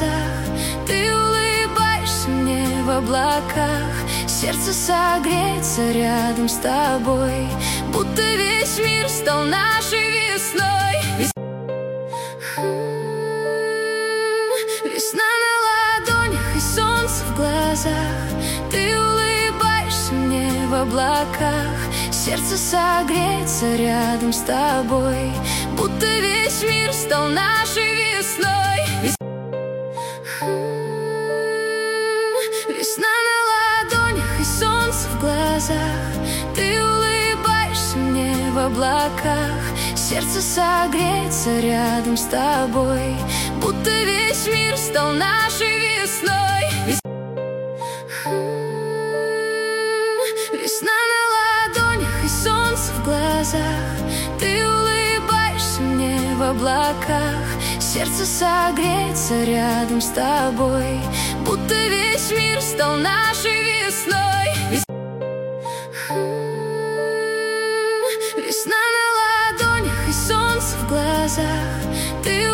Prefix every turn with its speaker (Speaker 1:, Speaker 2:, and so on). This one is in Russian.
Speaker 1: глазах. Ты улыбаешься мне в облаках. Сердце согреется рядом с тобой, будто весь мир стал нашей весной. Весна на ладонях и солнце в глазах. Ты улыбаешься мне в облаках. Сердце согреется рядом с тобой, будто весь мир стал нашей весной. Весна на ладонях и солнце в глазах. Ты улыбаешься мне в облаках. Сердце согреется рядом с тобой, будто весь мир стал нашей весной. Весна на ладонях и солнце в глазах. Ты улыбаешься мне в облаках. Сердце согреется рядом с тобой, будто весь мир стал нашей весной. Весна на ладонях и солнце в глазах. Ты